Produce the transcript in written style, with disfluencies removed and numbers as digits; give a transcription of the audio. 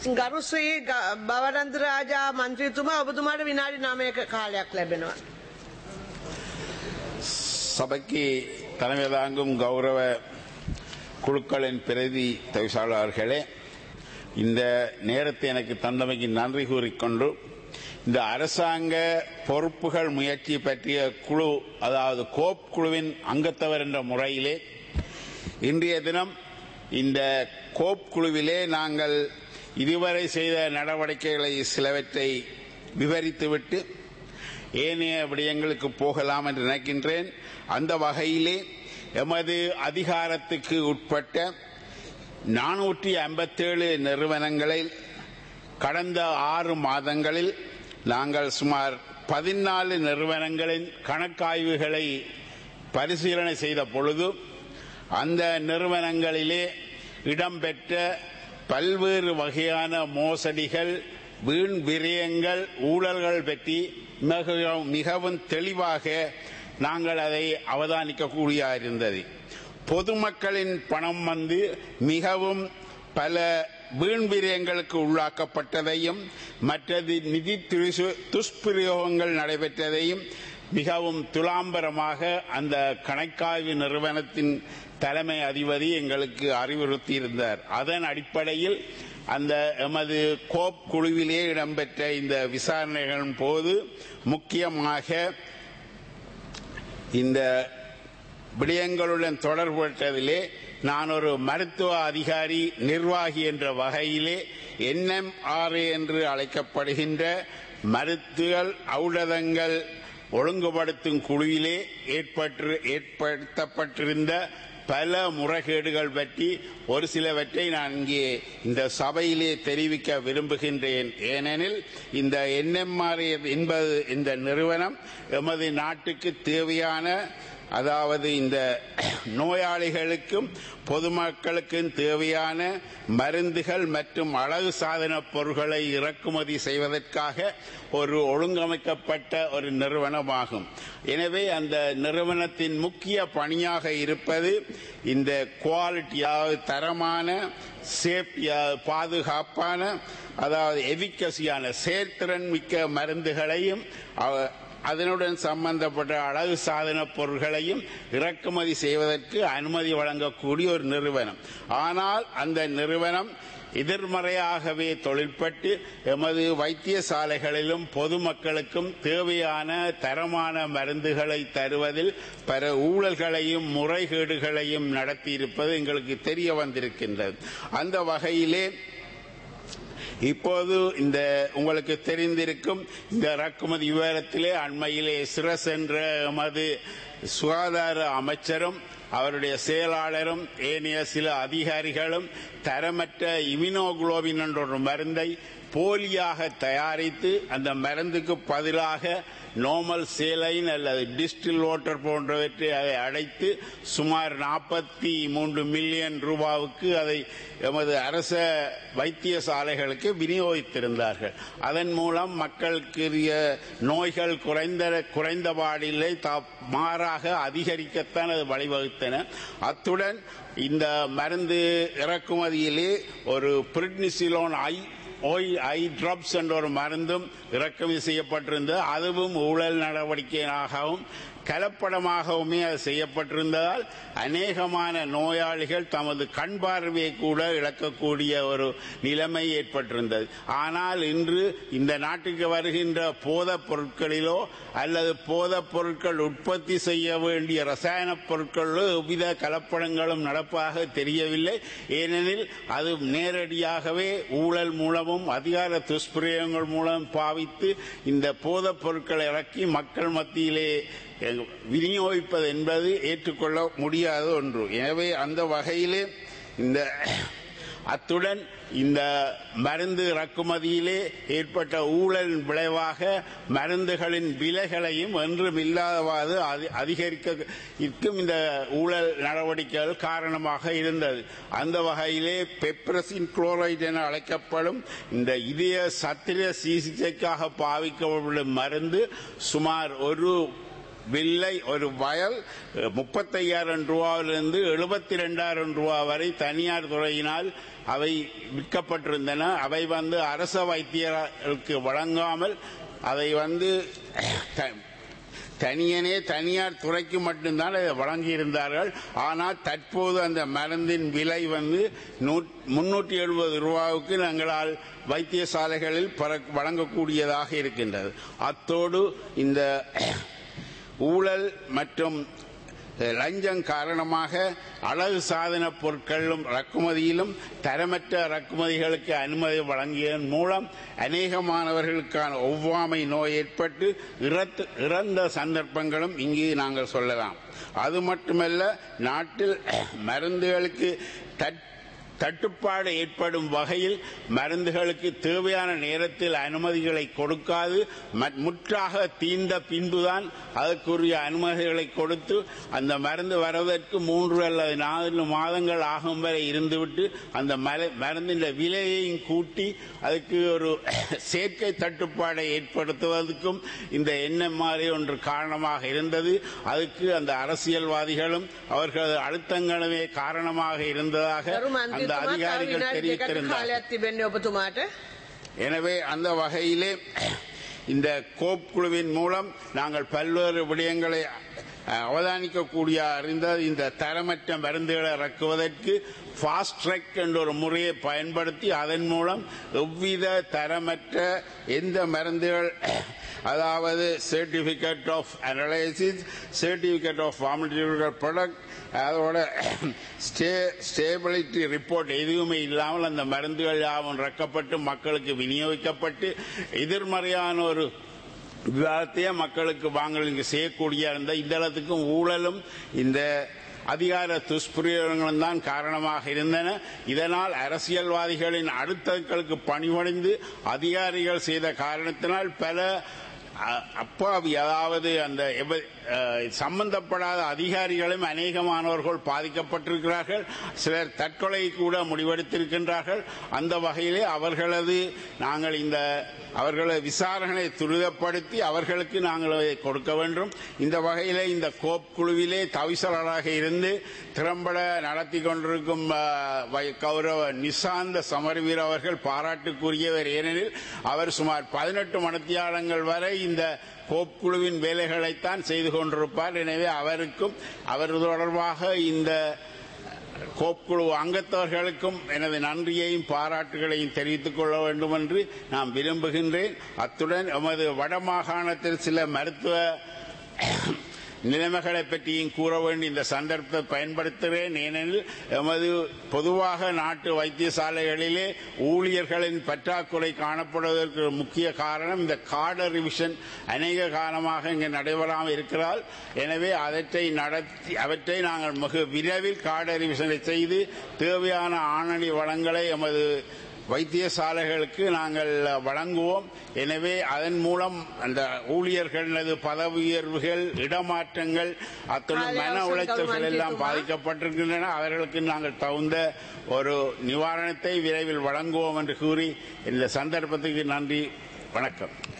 ගරු ශ්‍රී බවරන්ද රාජා මන්ත්‍රීතුමා ඔබතුමාට විනාඩි 9ක කාලයක් ලැබෙනවා. சபைக்கு தலைமை தாங்கும் கௌரவ குழுக்களின் பிரதி தவிசாளர்களே, இந்த நேரத்தை எனக்கு தந்தமைக்கு நன்றி கூறிக்கொண்டு இந்த அரசாங்க பொறுப்புகள் முயற்சி பற்றிய குழு, அதாவது கோப் குழுவின் அங்கத்தவர் என்ற முறையிலே இன்றைய தினம் இந்த கோப் குழுவிலே நாங்கள் இதுவரை செய்த நடவடிக்கைகளை சிலவற்றை விவரித்துவிட்டு ஏனைய விடயங்களுக்கு போகலாம் என்று நினைக்கின்றேன். அந்த வகையிலே எமது அதிகாரத்துக்கு உட்பட்ட 457 நிறுவனங்களில் கடந்த 6 மாதங்களில் நாங்கள் சுமார் 14 நிறுவனங்களின் கணக்காய்வுகளை பரிசீலனை செய்த பொழுது அந்த நிறுவனங்களிலே இடம்பெற்ற பல்வேறு வகையான மோசடிகள், வீண் விரயங்கள், ஊழல்கள் பற்றி மிகவும் தெளிவாக நாங்கள் அதை அவதானிக்கக்கூடிய இருந்தது. பொதுமக்களின் பணம் மிகவும் பல வீண் விரயங்களுக்கு உள்ளாக்கப்பட்டதையும் மற்றது நிதி துஷ்பிரயோகங்கள் நடைபெற்றதையும் மிகவும் துலாம்பரமாக அந்த கணக்காய்வு நிறுவனத்தின் தலைமை அதிபதி எங்களுக்கு அறிவுறுத்தியிருந்தார். அதன் அடிப்படையில் அந்த எமது கோப் குழுவிலே இடம்பெற்ற இந்த விசாரணைகளின் போது முக்கியமாக இந்த விடயங்களுடன் தொடர்புபட்டதிலே நான் ஒரு மருத்துவ அதிகாரி நிர்வாகி என்ற வகையிலே NMRA என்று அழைக்கப்படுகின்ற மருத்துவ ஔடதங்கள் ஒழுங்குபடுத்தும் குழுவிலே ஏற்படுத்தப்பட்டிருந்த பல முறைகேடுகள் பற்றி ஒரு சிலவற்றை நான் இங்கே இந்த சபையிலே தெரிவிக்க விரும்புகின்றேன். ஏனெனில் இந்த NMRA என்பது இந்த நிறுவனம் எமது நாட்டுக்கு தேவையான, அதாவது இந்த நோயாளிகளுக்கும் பொதுமக்களுக்கும் தேவையான மருந்துகள் மற்றும் அழகு சாதன பொருட்களை இறக்குமதி செய்வதற்காக ஒரு ஒழுங்கமைக்கப்பட்ட ஒரு நிறுவனமாகும். எனவே அந்த நிறுவனத்தின் முக்கிய பணியாக இருப்பது இந்த குவாலிட்டி, அதாவது தரமான, பாதுகாப்பான, அதாவது எஃபிகசியான செயற்திறன் மிக்க மருந்துகளையும் அதனுடன் சம்பந்தப்பட்ட அழகு சாதன பொருட்களையும் இறக்குமதி செய்வதற்கு அனுமதி வழங்கக்கூடிய ஒரு நிறுவனம். ஆனால் அந்த நிறுவனம் எதிர்மறையாகவே தொழில்பட்டு எமது வைத்தியசாலைகளிலும் பொதுமக்களுக்கும் தேவையான தரமான மருந்துகளை தருவதில் பல ஊழல்களையும் முறைகேடுகளையும் நடத்தியிருப்பது எங்களுக்கு தெரிய வந்திருக்கின்றது. அந்த வகையிலே இப்போது இந்த உங்களுக்கு தெரிந்திருக்கும் இந்த இறக்குமதி விவரத்திலே அண்மையிலே சிரஸ் என்ற எமது சுகாதார அமைச்சரும் அவருடைய செயலாளரும் ஏனைய சில அதிகாரிகளும் தரமற்ற இம்யூனோகுளோபின் என்ற ஒரு மருந்தை போலியாக தயாரித்து அந்த மருந்துக்கு பதிலாக நார்மல் சேலைன் அல்லது டிஸ்டில் வாட்டர் போன்றவற்றை அதை அடைத்து சுமார் 43 மில்லியன் ரூபாவுக்கு அதை எமது அரச வைத்தியசாலைகளுக்கு விநியோகித்திருந்தார்கள். அதன் மூலம் மக்களுக்கு நோய்கள் குறைந்தபாடில்லை, மாறாக அதிகரிக்கத்தான் அது வழிவகுத்தன. அத்துடன் இந்த மருந்து இறக்குமதியிலே ஒரு பிரிட்னிசிலோன் ஐ டிராப்ஸ் என்ற ஒரு மருந்தும் இறக்குமதி செய்யப்பட்டிருந்தது. அதுவும் ஊழல் நடவடிக்கையாகவும் கலப்படமாகவுமே அது செய்யப்பட்டிருந்ததால் அநேகமான நோயாளிகள் தமது கண் பார்வையை கூட இழக்கக்கூடிய ஒரு நிலைமை ஏற்பட்டிருந்தது. ஆனால் இன்று இந்த நாட்டுக்கு வருகின்ற போதைப் பொருட்களிலோ அல்லது போதைப் பொருட்கள் உற்பத்தி செய்ய வேண்டிய ரசாயன பொருட்களிலோ எவ்வித கலப்படங்களும் நடப்பதாக தெரியவில்லை. ஏனெனில் அது நேரடியாகவே ஊழல் மூலமும் அதிகார துஷ்பிரயோகங்கள் மூலம் பாவித்து இந்த போதைப் பொருட்களை இறக்கி மக்கள் மத்தியிலே விநியோகிப்பது என்பது ஏற்றுக்கொள்ள முடியாத ஒன்று. எனவே அந்த வகையிலே அத்துடன் இந்த மருந்து இறக்குமதியிலே ஏற்பட்ட ஊழல் விளைவாக மருந்துகளின் விலைகளையும் என்றும் இல்லாதவாறு அதிகரிக்கும் இந்த ஊழல் நடவடிக்கைகள் காரணமாக இருந்தது. அந்த வகையிலே பெப்ரசின் குளோரைடு என அழைக்கப்படும் இந்த இதய சத்திர சிகிச்சைக்காக பாவிக்கப்படும் மருந்து சுமார் வில்லை ஒரு வயல் 35,000 ரூபாயிலிருந்து 72,000 ரூபாய் வரை தனியார் துறையினால் அவை விற்கப்பட்டிருந்தன. அவை அரச வைத்தியருக்கு வழங்காமல் அதை தனியார் துறைக்கு மட்டும்தான் அதை வழங்கியிருந்தார்கள். ஆனால் தற்போது அந்த மருந்தின் விலை 370 ரூபாவுக்கு எங்களால் வைத்தியசாலைகளில் வழங்கக்கூடியதாக இருக்கின்றது. அத்தோடு இந்த ஊழல் மற்றும் லஞ்சம் காரணமாக அழகு சாதன பொருட்களும் இறக்குமதியிலும் தரமற்ற இறக்குமதிகளுக்கு அனுமதி வழங்கியதன் மூலம் அநேகமானவர்களுக்கான ஒவ்வாமை நோய் ஏற்பட்டு இறந்த சந்தர்ப்பங்களும் இங்கு நாங்கள் சொல்லலாம். அது மட்டுமல்ல, நாட்டில் மருந்துகளுக்கு தட்டுப்பாடு ஏற்படும் வகையில் மருந்துகளுக்கு தேவையான நேரத்தில் அனுமதிகளை கொடுக்காது முற்றாக தீர்ந்த பின்புதான் அதற்குரிய அனுமதிகளை கொடுத்து அந்த மருந்து வருவதற்கு 3 அல்லது 4 மாதங்கள் ஆகும் வரை இருந்துவிட்டு அந்த மருந்தின் விலையையும் கூட்டி அதுக்கு ஒரு சேர்க்கை தட்டுப்பாடை ஏற்படுத்துவதற்கும் இந்த எண்ணம் மாதிரி ஒன்று காரணமாக இருந்தது. அதுக்கு அந்த அரசியல்வாதிகளும் அவர்களது அழுத்தங்களுமே காரணமாக இருந்ததாக அந்த அதிகாரிகள் தெரிவித்திருந்தார். எனவே அந்த வகையிலே இந்த கோப் குழுவின் மூலம் நாங்கள் பல்வேறு விடயங்களை அவதானிக்கக்கூடிய அறிந்த இந்த தரமற்ற மருந்துகளை இறக்குவதற்கு ஃபாஸ்ட் ட்ராக் என்ற ஒரு முறையை பயன்படுத்தி அதன் மூலம் எவ்வித தரமற்ற எந்த மருந்துகள், அதாவது certificate of analysis, certificate of pharmaceutical product, அதோட ஸ்டேபிலிட்டி ரிப்போர்ட் எதுவுமே இல்லாமல் அந்த மருந்துகள் யாவும் இறக்கப்பட்டு மக்களுக்கு விநியோகிக்கப்பட்டு எதிர்மறையான ஒரு விவாதத்தையே மக்களுக்கு இங்கு செய்யக்கூடிய இந்த இடத்துக்கும் ஊழலும் இந்த அதிகார துஷ்பிரயோகங்களும் தான் காரணமாக இருந்தன. இதனால் அரசியல்வாதிகளின் அடுத்தங்களுக்கு பணிபுரிந்து அதிகாரிகள் செய்த காரணத்தினால் பல அப்பாவி, அதாவது அந்த சம்பந்தப்படாத அதிகாரிகளும் அநேகமானவர்கள் பாதிக்கப்பட்டிருக்கிறார்கள். சிலர் தற்கொலை கூட முடிவெடுத்திருக்கின்றார்கள். அந்த வகையிலே அவர்களது விசாரணை துரிதப்படுத்தி அவர்களுக்கு நாங்கள் கொடுக்க வேண்டும். இந்த வகையிலே இந்த கோப் குழுவிலே தவிசாளராக இருந்து திறம்பட நடத்தி கொண்டிருக்கும் கௌரவ நிசாந்த சமரவீர அவர்கள் பாராட்டுக்குரியவர். ஏனெனில் அவர் சுமார் 18 மணித்தியாலங்கள் வரை இந்த கோப் குழுவின் வேலைகளைத்தான் செய்து கொண்டிருப்பார். எனவே அவருக்கும் அவர் தொடர்பாக இந்த கோப் குழு அங்கத்தவர்களுக்கும் எனது நன்றியையும் பாராட்டுகளையும் தெரிவித்துக் கொள்ள வேண்டும் என்று நான் விரும்புகின்றேன். அத்துடன் எமது வடமாகாணத்தில் சில மருத்துவ நிலைமைகளை பற்றியும் கூற வேண்டிய இந்த சந்தர்ப்பத்தை பயன்படுத்துகிறேன். ஏனெனில் எமது பொதுவாக நாட்டு வைத்தியசாலைகளிலே ஊழியர்களின் பற்றாக்குறை காணப்படுவதற்கு முக்கிய காரணம் இந்த கார்டர் ரிவிஷன் அநேக காலமாக இங்கு நடைபெறாமல் இருக்கிறார். எனவே அவற்றை நாங்கள் மிக விரைவில் கார்டர் ரிவிஷனை செய்து தேவையான ஆணணி வளங்களை எமது வைத்தியசாலைகளுக்கு நாங்கள் வழங்குவோம். எனவே அதன் மூலம் அந்த ஊழியர்களது பதவி உயர்வுகள், இடமாற்றங்கள், அத்துடன் மன உளைச்சல்கள் எல்லாம் பாதிக்கப்பட்டிருக்கின்றன. அவர்களுக்கு நாங்கள் தகுந்த ஒரு நிவாரணத்தை விரைவில் வழங்குவோம் என்று கூறி இந்த சந்தர்ப்பத்துக்கு நன்றி. வணக்கம்.